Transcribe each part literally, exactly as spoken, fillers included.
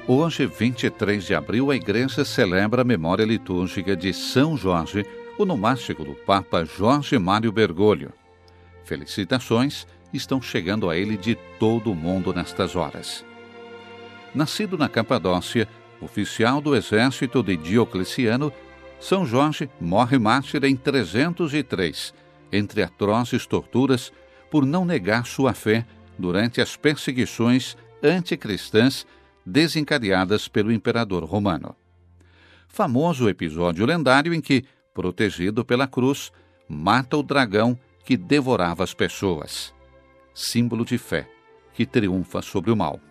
Hoje, vinte e três de abril, a Igreja celebra a memória litúrgica de São Jorge, o nomástico do Papa Jorge Mário Bergoglio. Felicitações estão chegando a ele de todo o mundo nestas horas. Nascido na Capadócia, oficial do exército de Diocleciano, São Jorge morre mártir em trezentos e três, entre atrozes torturas, por não negar sua fé durante as perseguições anticristãs desencadeadas pelo imperador romano. Famoso o episódio lendário em que, protegido pela cruz, mata o dragão que devorava as pessoas. Símbolo de fé que triunfa sobre o mal.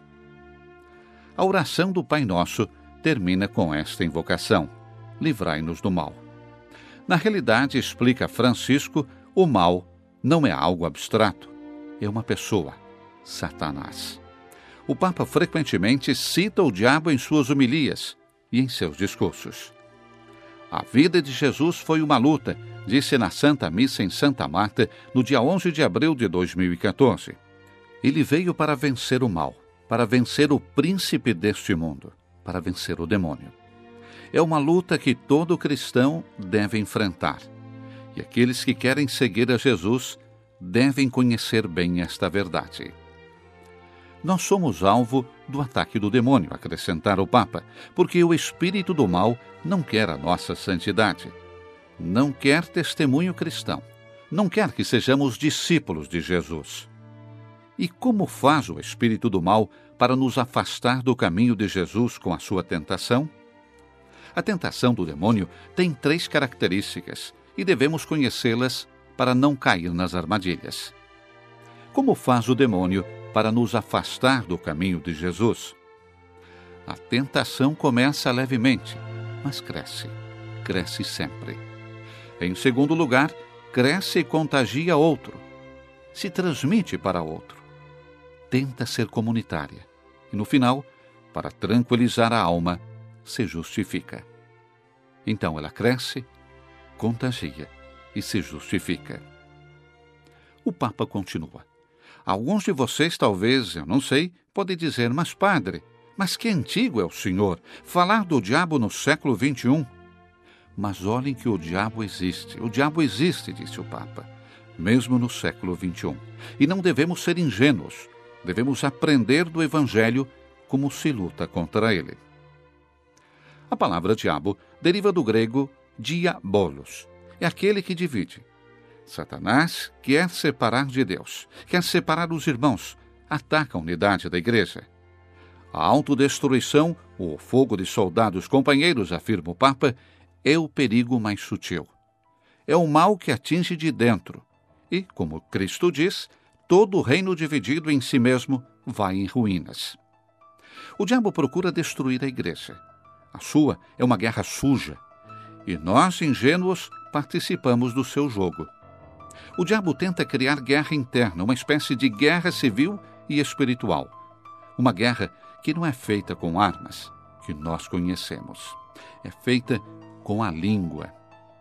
A oração do Pai Nosso termina com esta invocação: livrai-nos do mal. Na realidade, explica Francisco, o mal não é algo abstrato, é uma pessoa, Satanás. O Papa frequentemente cita o diabo em suas homilias e em seus discursos. A vida de Jesus foi uma luta, disse na Santa Missa em Santa Marta, no dia onze de abril de dois mil e quatorze. Ele veio para vencer o mal, para vencer o príncipe deste mundo, para vencer o demônio. É uma luta que todo cristão deve enfrentar. E aqueles que querem seguir a Jesus devem conhecer bem esta verdade. Nós somos alvo do ataque do demônio, acrescentara o Papa, porque o espírito do mal não quer a nossa santidade, não quer testemunho cristão, não quer que sejamos discípulos de Jesus. E como faz o espírito do mal para nos afastar do caminho de Jesus com a sua tentação? A tentação do demônio tem três características e devemos conhecê-las para não cair nas armadilhas. Como faz o demônio para nos afastar do caminho de Jesus? A tentação começa levemente, mas cresce, cresce sempre. Em segundo lugar, cresce e contagia outro, se transmite para outro. Tenta ser comunitária e, no final, para tranquilizar a alma, se justifica. Então ela cresce, contagia e se justifica. O Papa continua. Alguns de vocês, talvez, eu não sei, podem dizer: mas padre, mas que antigo é o senhor falar do diabo no século vinte e um? Mas olhem que o diabo existe, o diabo existe, disse o Papa, mesmo no século vinte e um. E não devemos ser ingênuos, devemos aprender do Evangelho como se luta contra ele. A palavra diabo deriva do grego diabolos, é aquele que divide. Satanás quer separar de Deus, quer separar os irmãos, ataca a unidade da Igreja. A autodestruição, ou o fogo de soldados companheiros, afirma o Papa, é o perigo mais sutil. É o mal que atinge de dentro. E, como Cristo diz, todo reino dividido em si mesmo vai em ruínas. O diabo procura destruir a Igreja. A sua é uma guerra suja. E nós, ingênuos, participamos do seu jogo. O diabo tenta criar guerra interna, uma espécie de guerra civil e espiritual. Uma guerra que não é feita com armas, que nós conhecemos. É feita com a língua.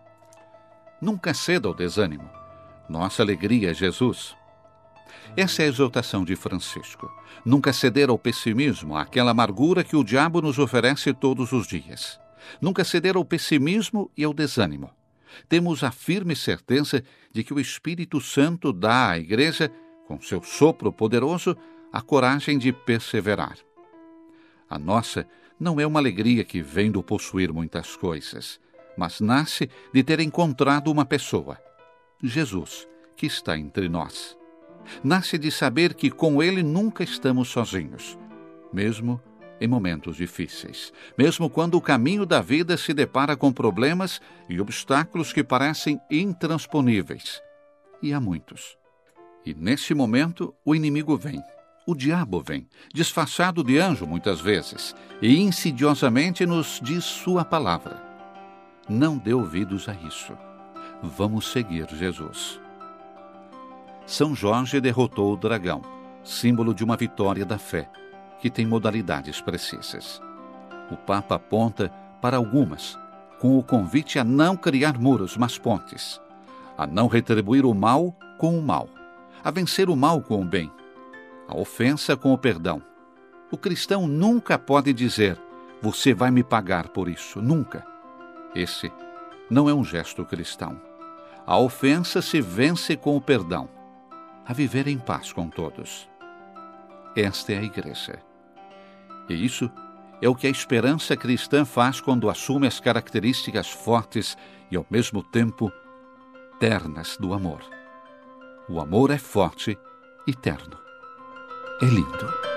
Nunca ceda ao desânimo. Nossa alegria é Jesus. Essa é a exortação de Francisco. Nunca ceder ao pessimismo, àquela amargura que o diabo nos oferece todos os dias. Nunca ceder ao pessimismo e ao desânimo. Temos a firme certeza de que o Espírito Santo dá à Igreja, com seu sopro poderoso, a coragem de perseverar. A nossa não é uma alegria que vem do possuir muitas coisas, mas nasce de ter encontrado uma pessoa, Jesus, que está entre nós. Nasce de saber que com Ele nunca estamos sozinhos, mesmo em momentos difíceis, mesmo quando o caminho da vida se depara com problemas e obstáculos que parecem intransponíveis. E há muitos. E nesse momento o inimigo vem, o diabo vem, disfarçado de anjo muitas vezes, e insidiosamente nos diz sua palavra. Não dê ouvidos a isso. Vamos seguir Jesus. São Jorge derrotou o dragão, símbolo de uma vitória da fé, que tem modalidades precisas. O Papa aponta para algumas, com o convite a não criar muros, mas pontes, a não retribuir o mal com o mal, a vencer o mal com o bem, a ofensa com o perdão, O cristão nunca pode dizer: você vai me pagar por isso. Nunca. Esse não é um gesto cristão. A ofensa se vence com o perdão. A viver em paz com todos. Esta é a igreja. E isso é o que a esperança cristã faz quando assume as características fortes e, ao mesmo tempo, ternas do amor. O amor é forte e terno. É lindo.